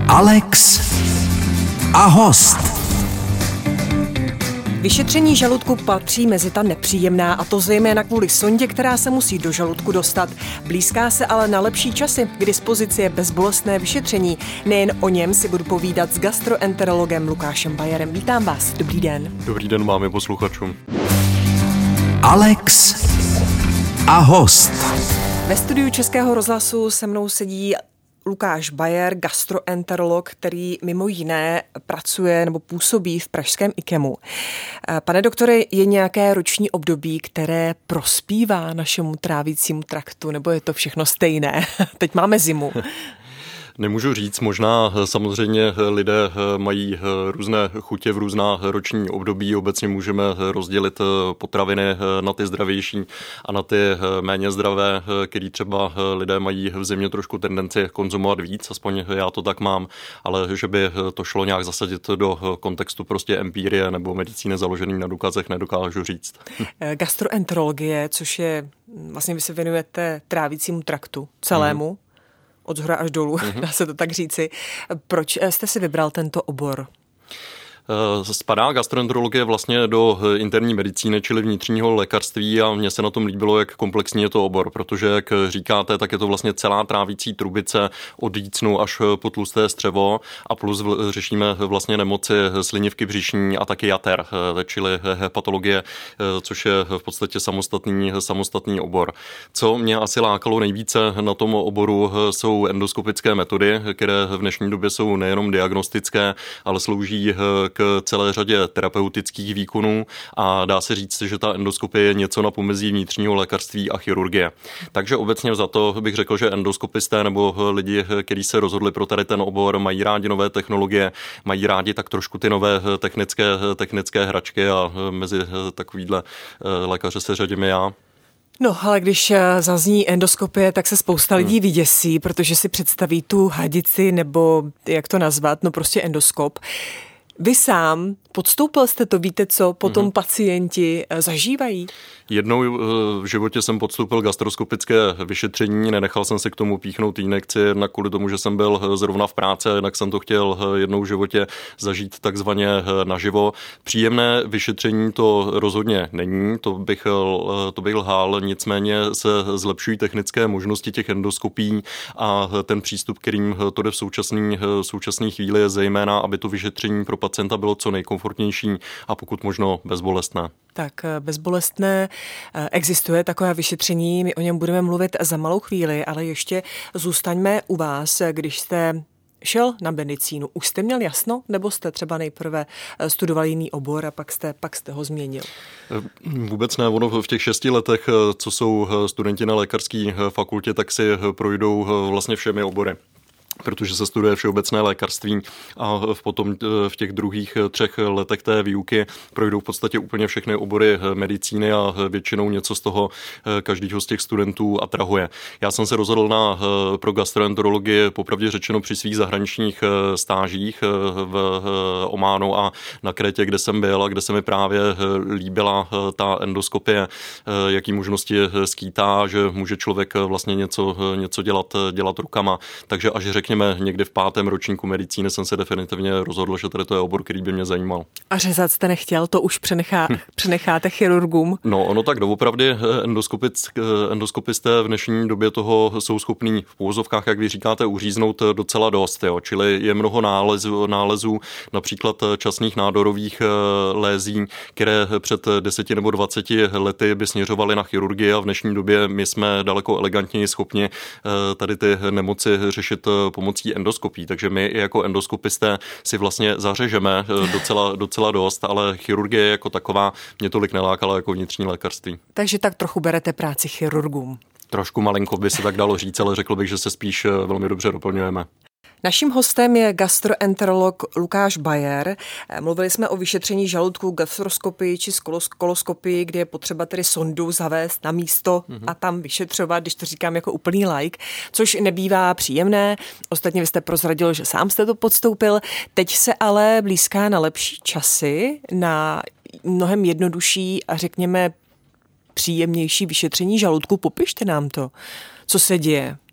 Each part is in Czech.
Alex a host. Vyšetření žaludku patří mezi ta nepříjemná, a to zejména kvůli sondě, která se musí do žaludku dostat. Blízká se ale na lepší časy. K dispozici je bezbolestné vyšetření. Nejen o něm si budu povídat s gastroenterologem Lukášem Bajerem. Vítám vás. Dobrý den. Dobrý den vám i posluchačům. Alex a host. Ve studiu Českého rozhlasu se mnou sedí Lukáš Bajer, gastroenterolog, který mimo jiné pracuje nebo působí v pražském IKEMu. Pane doktore, je nějaké roční období, které prospívá našemu trávicímu traktu, nebo je to všechno stejné? Teď máme zimu. Nemůžu říct, možná samozřejmě lidé mají různé chutě v různá roční období. Obecně můžeme rozdělit potraviny na ty zdravější a na ty méně zdravé, který třeba lidé mají v zimě trošku tendenci konzumovat víc, aspoň já to tak mám, ale že by to šlo nějak zasadit do kontextu prostě empirie nebo medicíny založený na důkazech, nedokážu říct. Gastroenterologie, což je, vlastně vy se věnujete trávicímu traktu celému, od zhora až dolů, dá se to tak říci. Proč jste si vybral tento obor? Spadá gastroenterologie vlastně do interní medicíny, čili vnitřního lékařství, a mně se na tom líbilo, jak komplexní je to obor, protože, jak říkáte, tak je to vlastně celá trávicí trubice od jícnu až po tlusté střevo a plus řešíme vlastně nemoci slinivky břišní a taky jater, čili hepatologie, což je v podstatě samostatný obor. Co mě asi lákalo nejvíce na tom oboru, jsou endoskopické metody, které v dnešní době jsou nejenom diagnostické, ale slouží k celé řadě terapeutických výkonů a dá se říct, že ta endoskopie je něco na pomezí vnitřního lékařství a chirurgie. Takže obecně za to bych řekl, že endoskopisté nebo lidi, kteří se rozhodli pro tady ten obor, mají rádi nové technologie, mají rádi tak trošku ty nové technické hračky a mezi takovýhle lékaře se řadím já. No, ale když zazní endoskopie, tak se spousta lidí vyděsí, protože si představí tu hadici nebo jak to nazvat, no prostě endoskop. Vy sám podstoupil jste to, víte, co potom pacienti zažívají? Jednou v životě jsem podstoupil gastroskopické vyšetření, nenechal jsem si k tomu píchnout injekci, jednak kvůli tomu, že jsem byl zrovna v práci, jednak jsem to chtěl jednou v životě zažít takzvaně naživo. Příjemné vyšetření to rozhodně není, to bych lhal, nicméně se zlepšují technické možnosti těch endoskopí a ten přístup, kterým to jde v současné chvíli, je zejména, aby to vyšetření pro pacienta bylo co nejkomfortnější a pokud možno bezbolestné. Tak bezbolestné existuje takové vyšetření, my o něm budeme mluvit za malou chvíli, ale ještě zůstaňme u vás, když jste šel na medicínu. Už jste měl jasno, nebo jste třeba nejprve studoval jiný obor a pak jste ho změnil? Vůbec ne, ono v těch 6 letech, co jsou studenti na lékařské fakultě, tak si projdou vlastně všemi obory, protože se studuje všeobecné lékařství a potom v těch druhých 3 letech té výuky projdou v podstatě úplně všechny obory medicíny a většinou něco z toho každýho z těch studentů atrahuje. Já jsem se rozhodl pro gastroenterologii popravdě řečeno při svých zahraničních stážích v Ománu a na Krétě, kde jsem byl a kde se mi právě líbila ta endoskopie, jaký možnosti skýtá, že může člověk vlastně něco dělat rukama. Takže až řekněme někdy v 5. ročníku medicíny jsem se definitivně rozhodl, že tady to je obor, který by mě zajímal. A řezat jste nechtěl, to už přenecháte chirurgům? No, ono tak doopravdy endoskopisté v dnešní době toho jsou schopní v úvozovkách, jak vy říkáte, uříznout docela dost. Jo. Čili je mnoho nálezů, například časných nádorových lézí, které před 10 nebo 20 lety by směřovaly na chirurgii a v dnešní době my jsme daleko elegantněji schopni tady ty nemoci řešit pomocí endoskopí, takže my jako endoskopisté si vlastně zařežeme docela dost, ale chirurgie jako taková mě tolik nelákala jako vnitřní lékařství. Takže tak trochu berete práci chirurgům. Trošku malinko by se tak dalo říct, ale řekl bych, že se spíš velmi dobře doplňujeme. Naším hostem je gastroenterolog Lukáš Bajer. Mluvili jsme o vyšetření žaludku, gastroskopii či koloskopii, kde je potřeba tedy sondu zavést na místo a tam vyšetřovat, když to říkám jako úplný like, což nebývá příjemné. Ostatně vy jste prozradil, že sám jste to podstoupil. Teď se ale blízká na lepší časy, na mnohem jednodušší a řekněme příjemnější vyšetření žaludku. Popište nám to, co se děje.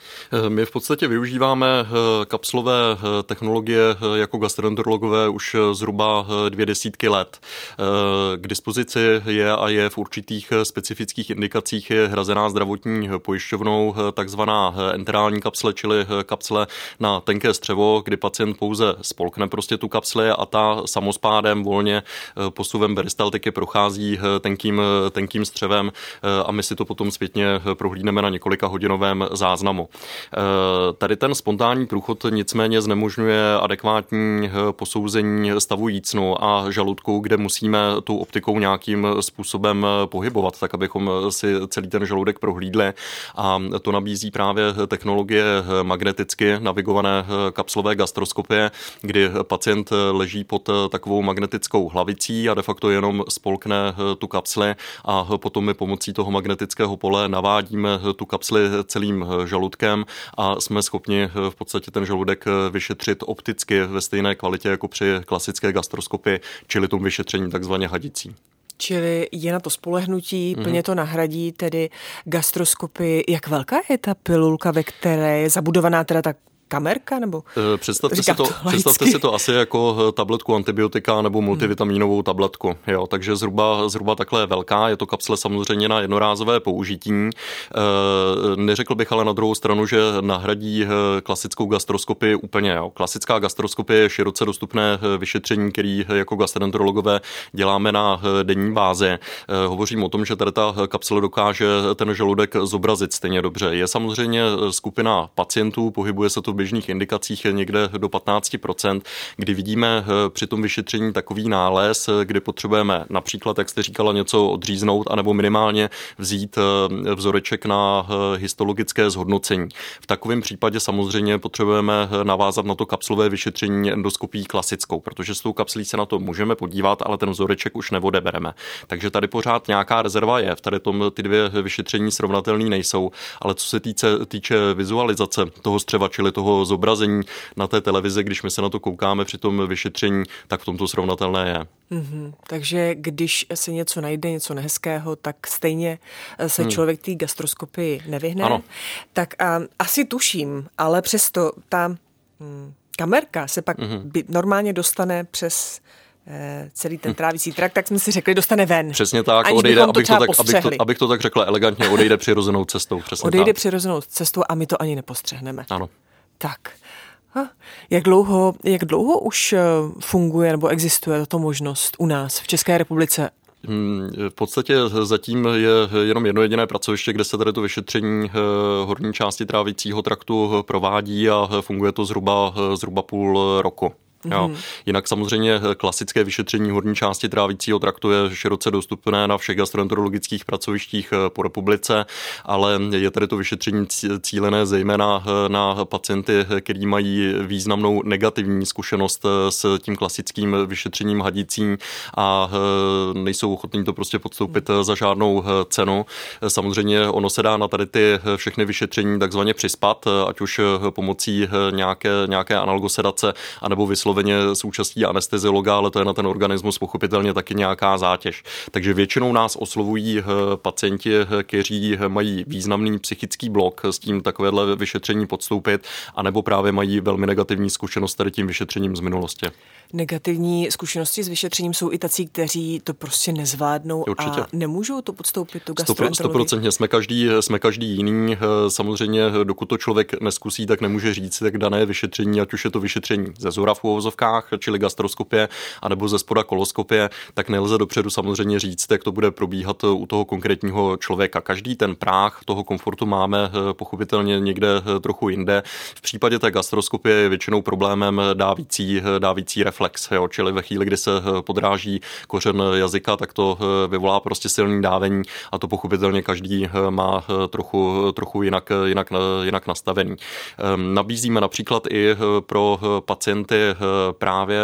My v podstatě využíváme kapslové technologie jako gastroenterologové už zhruba 20 let. K dispozici je v určitých specifických indikacích je hrazená zdravotní pojišťovnou takzvaná enterální kapsle, čili kapsle na tenké střevo, kdy pacient pouze spolkne prostě tu kapsli a ta samospádem volně posuvem peristaltiky prochází tenkým střevem a my si to potom zpětně prohlídneme na několika hodinovém záznamu. Tady ten spontánní průchod nicméně znemožňuje adekvátní posouzení stavu jícnu a žaludku, kde musíme tou optikou nějakým způsobem pohybovat, tak abychom si celý ten žaludek prohlídli, a to nabízí právě technologie magneticky navigované kapslové gastroskopie, kdy pacient leží pod takovou magnetickou hlavicí a de facto jenom spolkne tu kapsli a potom my pomocí toho magnetického pole navádíme tu kapsli celým žaludkem a jsme schopni v podstatě ten žaludek vyšetřit opticky ve stejné kvalitě jako při klasické gastroskopii, čili tomu vyšetření takzvaně hadicí. Čili je na to spolehnutí, plně to nahradí tedy gastroskopii. Jak velká je ta pilulka, ve které je zabudovaná teda ta kamerka, nebo? Představte si to asi jako tabletku antibiotika nebo multivitaminovou tabletku. Jo, takže zhruba takhle velká. Je to kapsle samozřejmě na jednorázové použití. Neřekl bych ale na druhou stranu, že nahradí klasickou gastroskopii úplně. Jo. Klasická gastroskopie je široce dostupné vyšetření, který jako gastroenterologové děláme na denní bázi. Hovořím o tom, že tady ta kapsle dokáže ten žaludek zobrazit stejně dobře. Je samozřejmě skupina pacientů, pohybuje se to v běžných indikacích někde do 15%, kdy vidíme při tom vyšetření takový nález, kdy potřebujeme například, jak jste říkala, něco odříznout, anebo minimálně vzít vzoreček na histologické zhodnocení. V takovém případě samozřejmě potřebujeme navázat na to kapslové vyšetření endoskopií klasickou, protože s tou kapslí se na to můžeme podívat, ale ten vzoreček už neodebereme. Takže tady pořád nějaká rezerva je, v tady tom ty dvě vyšetření srovnatelné nejsou, ale co se týče vizualizace toho střeva, čili toho zobrazení na té televizi, když my se na to koukáme při tom vyšetření, tak v tom to srovnatelné je. Takže když se něco najde, něco nehezkého, tak stejně se člověk té gastroskopii nevyhne. Ano. Tak asi tuším, ale přesto ta kamerka se pak normálně dostane přes celý ten trávicí trakt, tak jsme si řekli, dostane ven. Přesně tak, odejde, abych to tak řekla elegantně, odejde přirozenou cestou. Odejde přirozenou cestou a my to ani nepostřehneme. Ano. Tak. Jak dlouho už funguje nebo existuje tato možnost u nás v České republice? V podstatě zatím je jenom jedno jediné pracoviště, kde se tady to vyšetření horní části trávicího traktu provádí a funguje to zhruba půl roku. Jo. Jinak samozřejmě klasické vyšetření horní části trávicího traktu je široce dostupné na všech gastroenterologických pracovištích po republice, ale je tady to vyšetření cílené zejména na pacienty, kteří mají významnou negativní zkušenost s tím klasickým vyšetřením hadicím a nejsou ochotní to prostě podstoupit za žádnou cenu. Samozřejmě ono se dá na tady ty všechny vyšetření takzvaně přispat, ať už pomocí nějaké analgosedace, anebo vysloveně s účastí anesteziologa, ale to je na ten organismus pochopitelně taky nějaká zátěž. Takže většinou nás oslovují pacienti, kteří mají významný psychický blok s tím takovéhle vyšetření podstoupit, anebo právě mají velmi negativní zkušenost tady tím vyšetřením z minulosti. Negativní zkušenosti s vyšetřením jsou i tací, kteří to prostě nezvládnou. Určitě. A nemůžou to podstoupit tu gastroenterologii. 100% jsme každý jiný. Samozřejmě, dokud to člověk neskusí, tak nemůže říct, jak dané vyšetření, ať už je to vyšetření ze zhora v uvozovkách, čili gastroskopie, anebo ze spoda koloskopie, tak nelze dopředu samozřejmě říct, jak to bude probíhat u toho konkrétního člověka. Každý ten práh toho komfortu máme pochopitelně někde trochu jinde. V případě té gastroskopie je většinou problémem dávící reflex, jo? Čili ve chvíli, kdy se podráží kořen jazyka, tak to vyvolá prostě silný dávení a to pochopitelně každý má trochu jinak nastavený. Nabízíme například i pro pacienty právě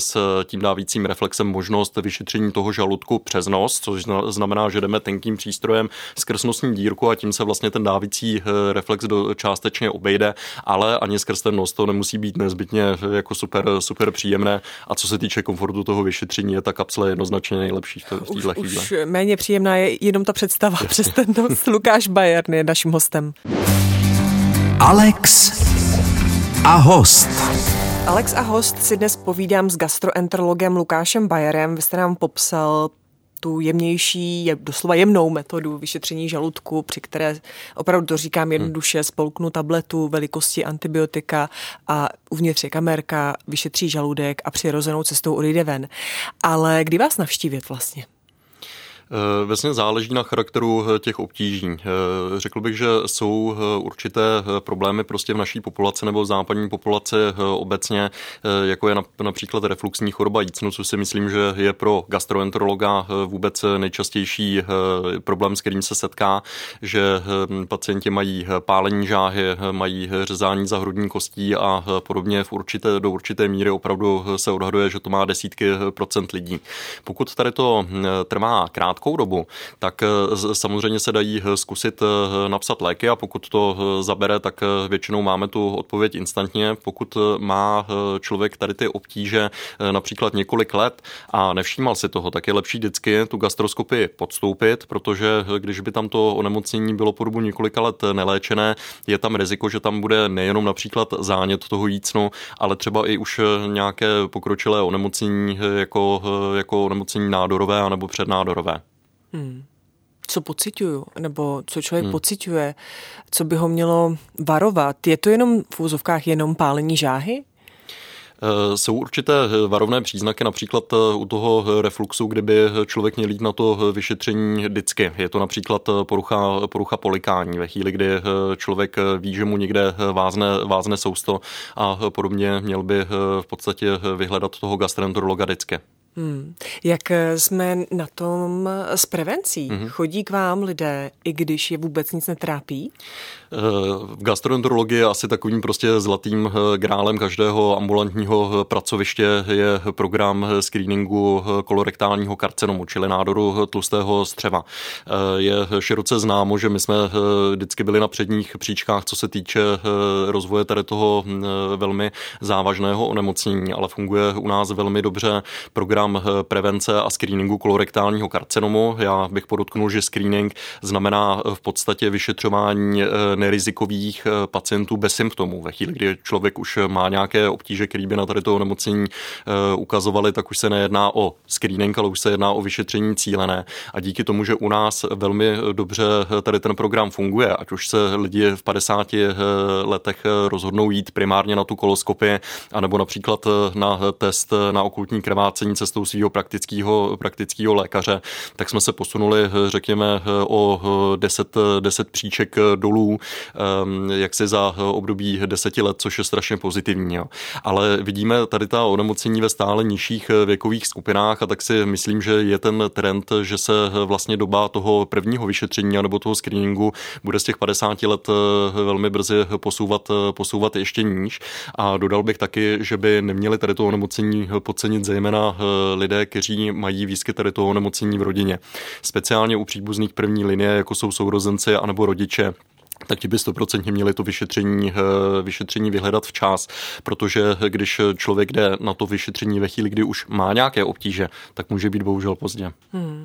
s tím dávícím reflexem možnost vyšetření toho žaludku přes nos, což znamená, že jdeme tenkým přístrojem skrz nosní dírku a tím se vlastně ten dávící reflex částečně obejde, ale ani skrz ten nos to nemusí být nezbytně jako super příjemné. A co se týče komfortu toho vyšetření, je ta kapsle jednoznačně nejlepší v této chvíli. Už méně příjemná je jenom ta představa přes ten nos. Lukáš Bayer je naším hostem. Alex a host. Alex a host si dnes povídám s gastroenterologem Lukášem Bayerem. Vy jste nám popsal tu jemnější, doslova jemnou metodu vyšetření žaludku, při které opravdu to říkám jednoduše, spolknu tabletu velikosti antibiotika a uvnitř je kamerka, vyšetří žaludek a přirozenou cestou odejde ven. Ale kdy vás navštívit vlastně? Vlastně záleží na charakteru těch obtíží. Řekl bych, že jsou určité problémy prostě v naší populaci nebo v západní populaci obecně, jako je například refluxní choroba jícnu, což si myslím, že je pro gastroenterologa vůbec nejčastější problém, s kterým se setká, že pacienti mají pálení žáhy, mají řezání za hrudní kostí a podobně do určité míry opravdu se odhaduje, že to má desítky procent lidí. Pokud tady to trvá krátkou dobu, tak samozřejmě se dají zkusit napsat léky a pokud to zabere, tak většinou máme tu odpověď instantně. Pokud má člověk tady ty obtíže například několik let a nevšímal si toho, tak je lepší vždycky tu gastroskopii podstoupit, protože když by tam to onemocnění bylo po dobu několika let neléčené, je tam riziko, že tam bude nejenom například zánět toho jícnu, ale třeba i už nějaké pokročilé onemocnění jako onemocnění nádorové anebo přednádorové. Co pociťuju, nebo co člověk pociťuje, co by ho mělo varovat? Je to jenom v úzovkách jenom pálení žáhy? Jsou určité varovné příznaky, například u toho refluxu, kdyby člověk měl jít na to vyšetření vždycky. Je to například porucha polikání, ve chvíli, kdy člověk ví, že mu někde vázne sousto a podobně, měl by v podstatě vyhledat toho gastroenterologa vždycky. Jak jsme na tom s prevencí? Chodí k vám lidé, i když je vůbec nic netrápí? V gastroenterologii je asi takovým prostě zlatým grálem každého ambulantního pracoviště je program screeningu kolorektálního karcinomu, čili nádoru tlustého střeva. Je široce známo, že my jsme vždycky byli na předních příčkách, co se týče rozvoje tady toho velmi závažného onemocnění, ale funguje u nás velmi dobře program prevence a screeningu kolorektálního karcinomu. Já bych podotknul, že screening znamená v podstatě vyšetřování nerizikových pacientů bez symptomů. Ve chvíli, kdy člověk už má nějaké obtíže, které by na tady to onemocnění ukazovaly, tak už se nejedná o screening, ale už se jedná o vyšetření cílené. A díky tomu, že u nás velmi dobře tady ten program funguje, ať už se lidi v 50 letech rozhodnou jít primárně na tu koloskopii, anebo například na test na okultní krvácení cestou svého praktického lékaře, tak jsme se posunuli, řekněme, o 10 příček dolů, jaksi za období 10 let, což je strašně pozitivní. Jo. Ale vidíme tady ta onemocnění ve stále nižších věkových skupinách a tak si myslím, že je ten trend, že se vlastně doba toho prvního vyšetření nebo toho screeningu bude z těch 50 let velmi brzy posouvat ještě níž. A dodal bych taky, že by neměli tady to onemocnění podcenit zejména lidé, kteří mají výskyt tady toho onemocnění v rodině. Speciálně u příbuzných první linie, jako jsou sourozenci anebo rodiče, tak ti by 100% měli to vyšetření vyhledat včas, protože když člověk jde na to vyšetření ve chvíli, kdy už má nějaké obtíže, tak může být bohužel pozdě.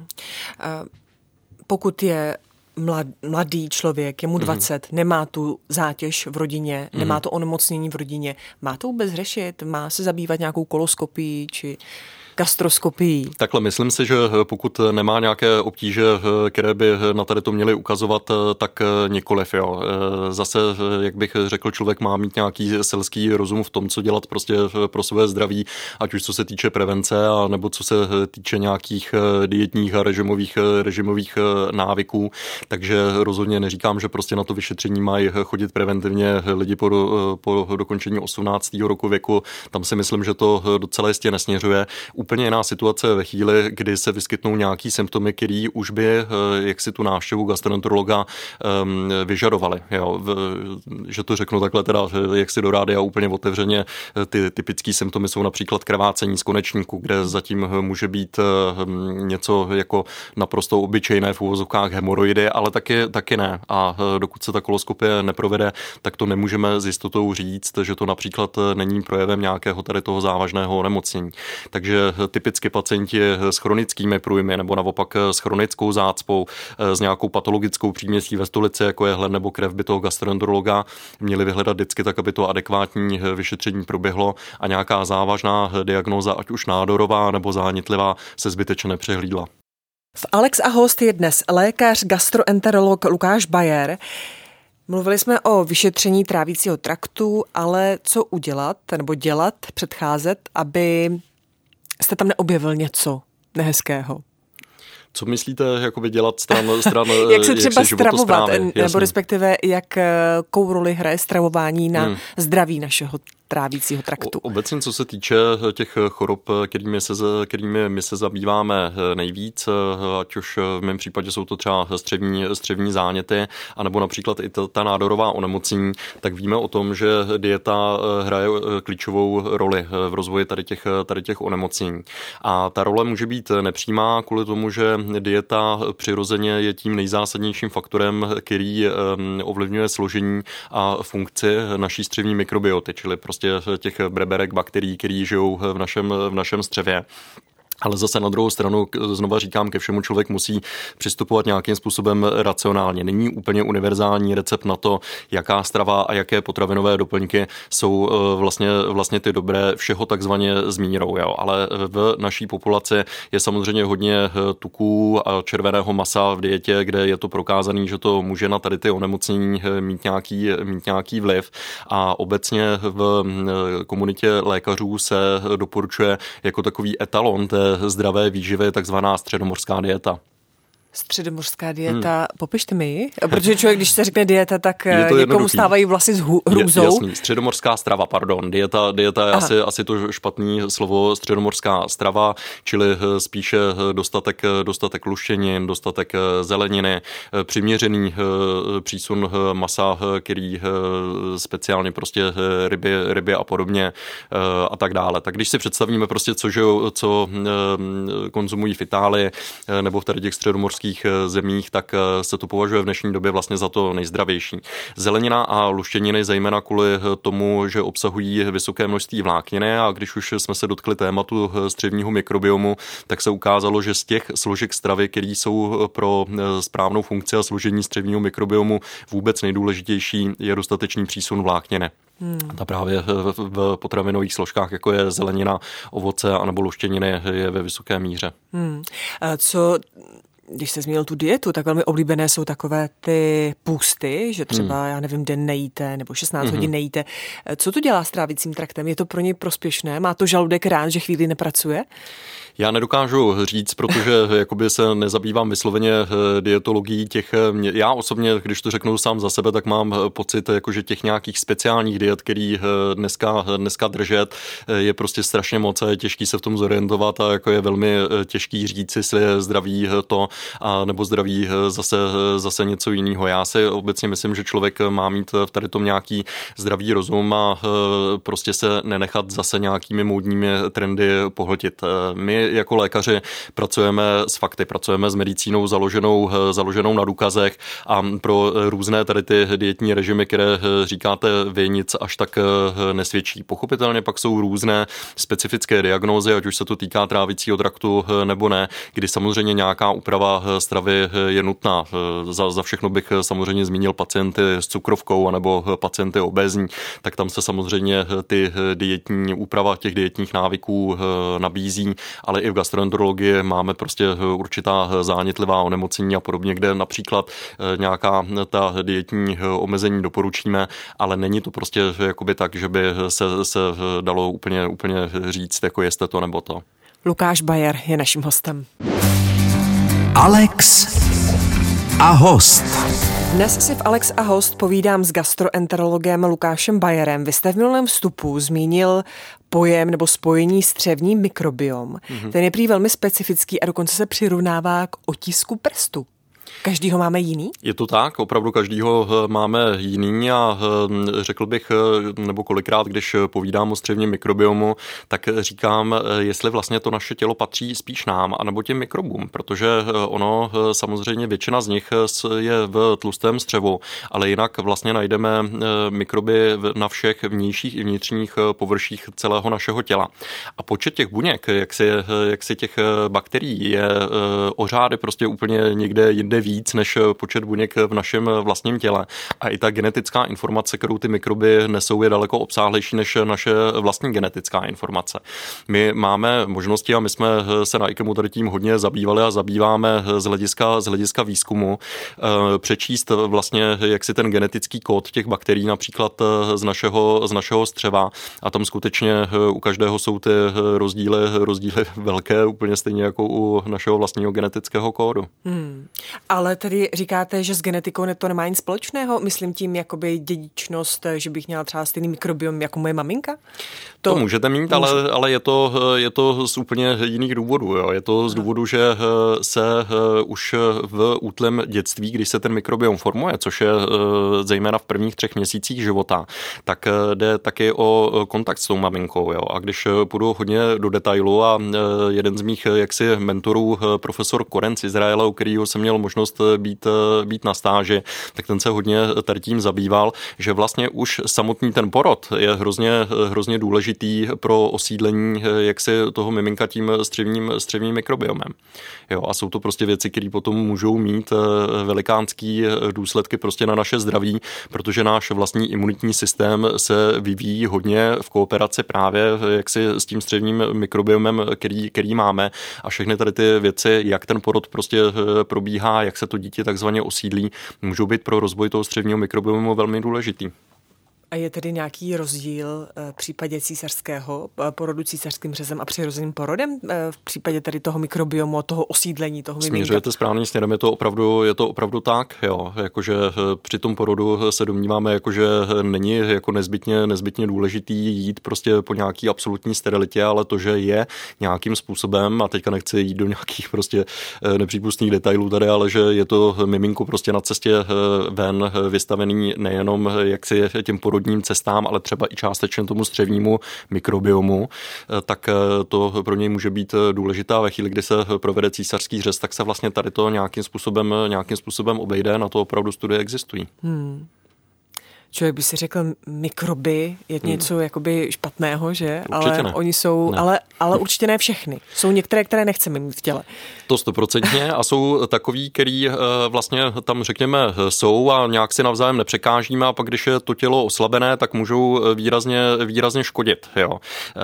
Pokud je mladý člověk, je mu 20, nemá tu zátěž v rodině, nemá to onemocnění v rodině, má to vůbec řešit? Má se zabývat nějakou koloskopií či gastroskopií? Takhle, myslím si, že pokud nemá nějaké obtíže, které by na tady to měly ukazovat, tak nikoliv. Jo. Zase, jak bych řekl, člověk má mít nějaký selský rozum v tom, co dělat prostě pro své zdraví, ať už co se týče prevence, a nebo co se týče nějakých dietních a režimových návyků. Takže rozhodně neříkám, že prostě na to vyšetření mají chodit preventivně lidi po dokončení 18. roku věku. Tam si myslím, že to docela jistě nesměřuje. Úplně jiná situace ve chvíli, kdy se vyskytnou nějaký symptomy, který už by jaksi tu návštěvu gastroenterologa vyžadovali. Jo, že to řeknu takhle teda, jak si do rádia úplně otevřeně, ty typické symptomy jsou například krvácení z konečníku, kde zatím může být něco jako naprosto obyčejné v uvozovkách hemoroidy, ale taky ne. A dokud se ta koloskopie neprovede, tak to nemůžeme s jistotou říct, že to například není projevem nějakého tady toho závažného onemocnění. Takže typicky pacienti s chronickými průjmy nebo naopak s chronickou zácpou, s nějakou patologickou příměsí ve stolici, jako je hled nebo krev, by toho gastroenterologa měli vyhledat vždycky tak, aby to adekvátní vyšetření proběhlo a nějaká závažná diagnóza, ať už nádorová nebo zánětlivá, se zbytečně nepřehlídla. V Alex a host je dnes lékař gastroenterolog Lukáš Bayer. Mluvili jsme o vyšetření trávicího traktu, ale co udělat nebo dělat, předcházet, aby jste tam neobjevil něco nehezkého? Co myslíte, jakoby dělat stran jak se třeba stravovat, nebo jasný. respektive jakou roli hraje stravování na zdraví našeho trávicího traktu? Obecně, co se týče těch chorob, kterými my se zabýváme nejvíc, ať už v mém případě jsou to třeba střevní záněty, anebo například i ta nádorová onemocnění, tak víme o tom, že dieta hraje klíčovou roli v rozvoji tady těch onemocnění. A ta role může být nepřímá kvůli tomu, že dieta přirozeně je tím nejzásadnějším faktorem, který ovlivňuje složení a funkci naší střevní mikrobioty, čili prostě těch breberek, bakterií, které žijou v našem střevě. Ale zase na druhou stranu, znova říkám, ke všemu člověk musí přistupovat nějakým způsobem racionálně. Není úplně univerzální recept na to, jaká strava a jaké potravinové doplňky jsou vlastně ty dobré, všeho takzvaně s mírou. Jo. Ale v naší populaci je samozřejmě hodně tuků a červeného masa v dietě, kde je to prokázaný, že to může na tady ty onemocnění mít nějaký vliv. A obecně v komunitě lékařů se doporučuje jako takový etalon té zdravé výživy takzvaná středomořská dieta. Středomořská dieta, popište mi ji, protože člověk, když se řekne dieta, tak někomu stávají vlasy s hrůzou. Jasný, středomořská strava, pardon. Dieta je asi to špatný slovo, středomořská strava, čili spíše dostatek luštěnin, dostatek zeleniny, přiměřený přísun masa, který speciálně prostě ryby a podobně a tak dále. Tak když si představíme prostě, co konzumují v Itálii nebo v tady těch středomorských zemích, tak se to považuje v dnešní době vlastně za to nejzdravější. Zelenina a luštěniny zejména kvůli tomu, že obsahují vysoké množství vlákniny, a když už jsme se dotkli tématu střevního mikrobiomu, tak se ukázalo, že z těch složek stravy, které jsou pro správnou funkci a složení střevního mikrobiomu vůbec nejdůležitější, je dostatečný přísun vlákniny. Ta právě v potravinových složkách, jako je zelenina, ovoce anebo luštěniny, je ve vysoké míře. Když jste zmínil tu dietu, tak velmi oblíbené jsou takové ty půsty, že třeba, já nevím, den nejíte nebo 16 hodin nejíte. Co to dělá s trávicím traktem? Je to pro něj prospěšné? Má to žaludek rád, že chvíli nepracuje? Já nedokážu říct, protože jakoby se nezabývám vysloveně dietologií těch. Já osobně, když to řeknu sám za sebe, tak mám pocit, jakože těch nějakých speciálních diet, který dneska držet, je prostě strašně moc a je těžký se v tom zorientovat a jako je velmi těžký říct, jestli je zdraví to a nebo zdraví zase něco jiného. Já si obecně myslím, že člověk má mít v tady tom nějaký zdravý rozum a prostě se nenechat zase nějakými módními trendy pohltit. My jako lékaři pracujeme s fakty, pracujeme s medicínou založenou na důkazech a pro různé tady ty dietní režimy, které říkáte vy, nic až tak nesvědčí. Pochopitelně pak jsou různé specifické diagnózy, ať už se to týká trávicího traktu nebo ne, kdy samozřejmě nějaká úprava stravy je nutná. Za všechno bych samozřejmě zmínil pacienty s cukrovkou anebo pacienty obézní, tak tam se samozřejmě ty dietní úprava těch dietních návyků nabízí, ale i v gastroenterologii máme prostě určitá zánětlivá onemocnění a podobně, kde například nějaká ta dietní omezení doporučíme, ale není to prostě jakoby tak, že by se dalo úplně říct, jako jeste to nebo to. Lukáš Bayer je naším hostem. Alex a host. Dnes si v Alex a host povídám s gastroenterologem Lukášem Bayerem. Vy jste v minulém vstupu zmínil pojem nebo spojení střevní mikrobiom. Ten je prý velmi specifický a dokonce se přirovnává k otisku prstu. Každýho máme jiný? Je to tak, opravdu každýho máme jiný a řekl bych, nebo kolikrát, když povídám o střevním mikrobiomu, tak říkám, jestli vlastně to naše tělo patří spíš nám, anebo těm mikrobům, protože ono samozřejmě většina z nich je v tlustém střevu, ale jinak vlastně najdeme mikroby na všech vnějších i vnitřních površích celého našeho těla. A počet těch buněk, jak si těch bakterií je o řády prostě úplně někde jinde víc než počet buněk v našem vlastním těle. A i ta genetická informace, kterou ty mikroby nesou, je daleko obsáhlejší než naše vlastní genetická informace. My máme možnosti a my jsme se na IKEMu tady tím hodně zabývali a zabýváme z hlediska výzkumu přečíst vlastně jaksi ten genetický kód těch bakterií například z našeho střeva a tam skutečně u každého jsou ty rozdíly velké, úplně stejně jako u našeho vlastního genetického kódu. Ale tedy říkáte, že s genetikou to nemá nic společného? Myslím tím jakoby dědičnost, že bych měla třeba stejný mikrobiom jako moje maminka? To můžete mít, ale je to z úplně jiných důvodů. Jo. Je to z důvodu, že se už v útlém dětství, když se ten mikrobiom formuje, což je zejména v prvních 3 měsících života, tak jde taky o kontakt s tou maminkou. Jo. A když půjdu hodně do detailu a jeden z mých jaksi mentorů, profesor Koren z Izraele, u kterého jsem měl možnost být na stáži, tak ten se hodně tady tím zabýval, že vlastně už samotný ten porod je hrozně důležitý pro osídlení jaksi toho miminka tím střevním mikrobiomem. Jo, a jsou to prostě věci, které potom můžou mít velikánský důsledky prostě na naše zdraví, protože náš vlastní imunitní systém se vyvíjí hodně v kooperaci právě jaksi s tím střevním mikrobiomem, který máme a všechny tady ty věci, jak ten porod prostě probíhá, jak se to dítě takzvaně osídlí, můžou být pro rozvoj toho střevního mikrobiomu velmi důležitý. A je tedy nějaký rozdíl v případě císařského porodu císařským řezem a přirozeným porodem v případě tedy toho mikrobiomu, toho osídlení, toho miminka? Směřujete správným směrem, je to opravdu tak, jo, jakože při tom porodu se domníváme, jakože není jako nezbytně důležitý jít prostě po nějaký absolutní sterilitě, ale to, že je nějakým způsobem, a teďka nechci jít do nějakých prostě nepřípustných detailů tady, ale že je to miminko prostě na cestě ven vystavený nejenom jaksi těm porodním cestám, ale třeba i částečně tomu střevnímu mikrobiomu, tak to pro něj může být důležitá. Ve chvíli, kdy se provede císařský řez, tak se vlastně tady to nějakým způsobem obejde, na to opravdu studie existují. Člověk by si řekl, mikroby je něco jakoby špatného, že? Určitě ale ne. Oni jsou, ne. Ale určitě ne všechny. Jsou některé, které nechceme mít v těle. To 100% a jsou takový, který vlastně tam řekněme jsou a nějak si navzájem nepřekážíme a pak když je to tělo oslabené, tak můžou výrazně škodit. Jo.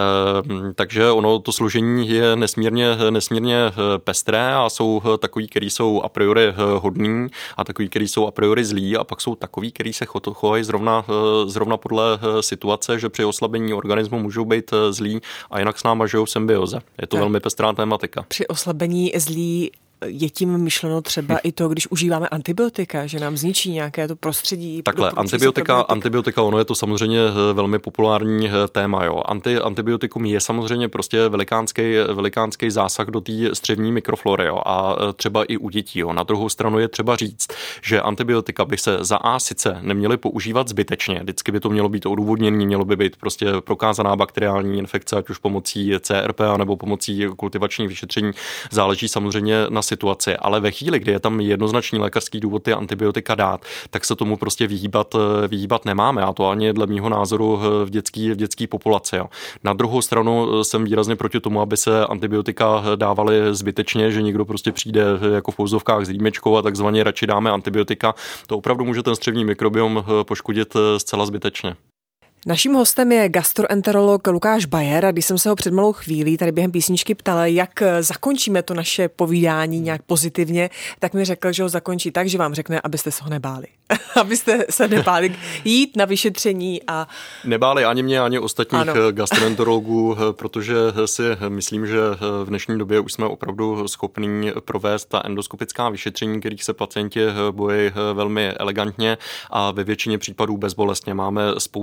Takže ono to složení je nesmírně pestré a jsou takový, který jsou a priori hodný a takový, který jsou a priori zlí a pak jsou takový, který se chovají zrovna podle situace, že při oslabení organismu můžou být zlí a jinak s náma žijou v symbioze. Je to velmi pestrá tématika. Při oslabení zlí je tím myšleno třeba i to, když užíváme antibiotika, že nám zničí nějaké to prostředí. Takhle, antibiotika, ono je to samozřejmě velmi populární téma. Jo. Antibiotikum je samozřejmě prostě velikánský zásah do té střevní mikroflory, jo. A třeba i u dětí. Jo. Na druhou stranu je třeba říct, že antibiotika by se za A sice neměly používat zbytečně, vždycky by to mělo být odůvodněné, mělo by být prostě prokázaná bakteriální infekce, ať už pomocí CRP nebo pomocí kultivačních vyšetření, záleží samozřejmě na situaci, ale ve chvíli, kdy je tam jednoznačný lékařský důvod ty antibiotika dát, tak se tomu prostě vyhýbat nemáme a to ani dle mýho názoru v dětské populaci. Jo. Na druhou stranu jsem výrazně proti tomu, aby se antibiotika dávaly zbytečně, že někdo prostě přijde jako v pouzovkách s rýmečkou a takzvaně radši dáme antibiotika. To opravdu může ten střevní mikrobiom poškodit zcela zbytečně. Naším hostem je gastroenterolog Lukáš Bayer a když jsem se ho před malou chvílí tady během písničky ptala, jak zakončíme to naše povídání nějak pozitivně, tak mi řekl, že ho zakončí tak, že vám řekne, abyste se ho nebáli. Abyste se nebáli jít na vyšetření a... Nebáli ani mě, ani ostatních gastroenterologů, protože si myslím, že v dnešní době už jsme opravdu schopní provést ta endoskopická vyšetření, kterých se pacienti bojí velmi elegantně a ve většině případů bezbolestně. Máme spoustu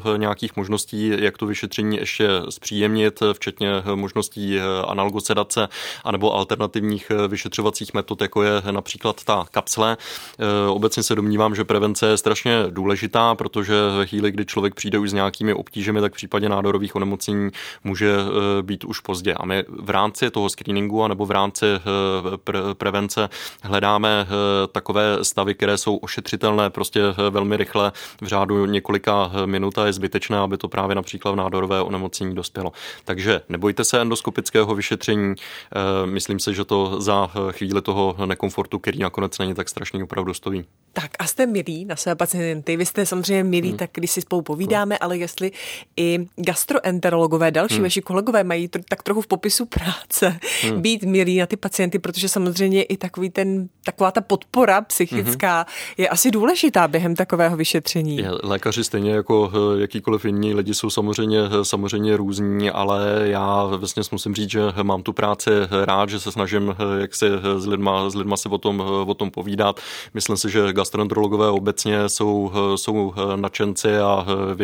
nějakých možností, jak to vyšetření ještě zpříjemnit, včetně možností analgosedace anebo alternativních vyšetřovacích metod, jako je například ta kapsle. Obecně se domnívám, že prevence je strašně důležitá, protože ve chvíli, kdy člověk přijde už s nějakými obtížemi, tak v případě nádorových onemocnění může být už pozdě. A my v rámci toho screeningu anebo v rámci prevence hledáme takové stavy, které jsou ošetřitelné prostě velmi rychle v řádu několika minut a je zbytečné, aby to právě například v nádorové onemocnění dospělo. Takže nebojte se endoskopického vyšetření. Myslím si, že to za chvíli toho nekomfortu, který nakonec není tak strašný, opravdu stojí. Tak a jste milí na své pacienty, vy jste samozřejmě milí, tak když si spolu povídáme, ale jestli i gastroenterologové, další vaši kolegové mají tak trochu v popisu práce být milí na ty pacienty, protože samozřejmě i taková ta podpora psychická je asi důležitá během takového vyšetření. Lékaři stejně jako jakýkoliv jiní lidi jsou samozřejmě různí, ale já vlastně musím říct, že mám tu práci rád, že se snažím jak si s lidma se o tom povídat. Myslím si, že gastroenterologové obecně jsou nadšenci a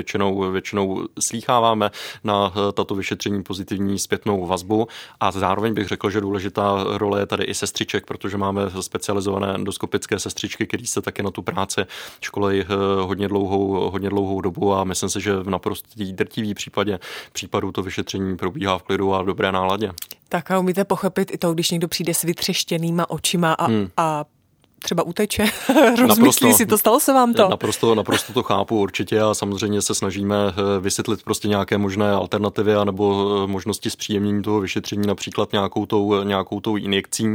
většinou slýcháváme na tato vyšetření pozitivní zpětnou vazbu a zároveň bych řekl, že důležitá role je tady i sestřiček, protože máme specializované endoskopické sestřičky, které se taky na tu práci školejí hodně dlouhou dobu a myslím si, že v naprostý drtivý případů to vyšetření probíhá v klidu a v dobré náladě. Tak a umíte pochopit i to, když někdo přijde s vytřeštěnýma očima a třeba uteče, rozmyslí si to, stalo se vám to? Naprosto to chápu určitě a samozřejmě se snažíme vysvětlit prostě nějaké možné alternativy anebo možnosti zpříjemnění toho vyšetření, například nějakou tou injekcí.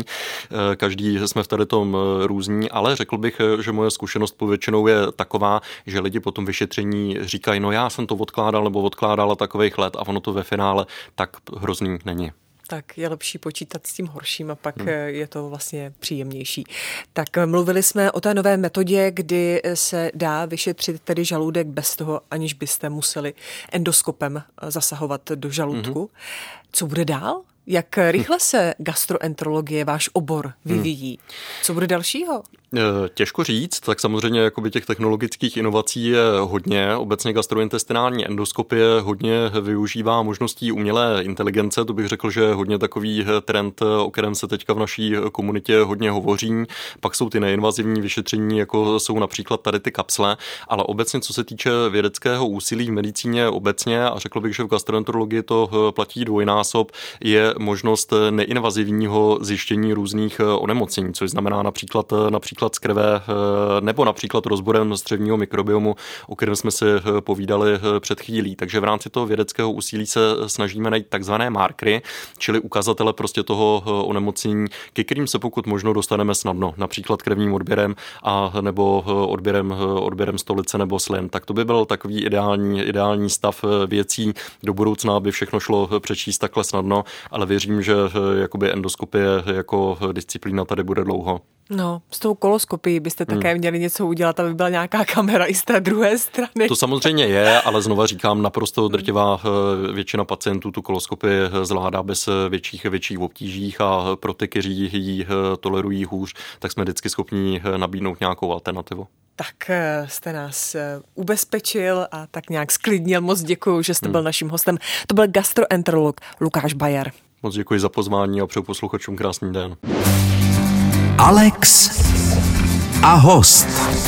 Každý jsme v tady tom různí, ale řekl bych, že moje zkušenost povětšinou je taková, že lidi po tom vyšetření říkají, no já jsem to odkládal nebo odkládala takových let a ono to ve finále tak hrozný není. Tak je lepší počítat s tím horším a pak je to vlastně příjemnější. Tak mluvili jsme o té nové metodě, kdy se dá vyšetřit tedy žaludek bez toho, aniž byste museli endoskopem zasahovat do žaludku. Co bude dál? Jak rychle se gastroenterologie, váš obor, vyvíjí? Co bude dalšího? Těžko říct, tak samozřejmě jakoby těch technologických inovací je hodně. Obecně gastrointestinální endoskopie hodně využívá možností umělé inteligence. To bych řekl, že je hodně takový trend, o kterém se teďka v naší komunitě hodně hovoří. Pak jsou ty neinvazivní vyšetření, jako jsou například tady ty kapsle, ale obecně, co se týče vědeckého úsilí v medicíně obecně, a řekl bych, že v gastroenterologii to platí dvojnásob, je možnost neinvazivního zjištění různých onemocnění, což znamená například z krve nebo například rozborem střevního mikrobiomu, o kterém jsme si povídali před chvílí. Takže v rámci toho vědeckého úsilí se snažíme najít takzvané markery, čili ukazatele prostě toho onemocnění, ke kterým se pokud možno dostaneme snadno, například krevním odběrem a nebo odběrem stolice nebo slin. Tak to by byl takový ideální stav věcí do budoucna, aby všechno šlo přečíst takhle snadno, ale věřím, že jakoby endoskopie jako disciplína tady bude dlouho. No, s tou koloskopií byste také měli něco udělat, aby byla nějaká kamera i z té druhé strany. To samozřejmě je, ale znova říkám, naprosto drtivá většina pacientů tu koloskopii zvládá bez větších obtížích a pro ty, kteří ji tolerují hůř, tak jsme vždycky schopni nabídnout nějakou alternativu. Tak jste nás ubezpečil a tak nějak sklidnil. Moc děkuju, že jste byl naším hostem. To byl gastroenterolog Lukáš Bayer. Moc děkuji za pozvání a přeju posluchačům krásný den. Alex a host.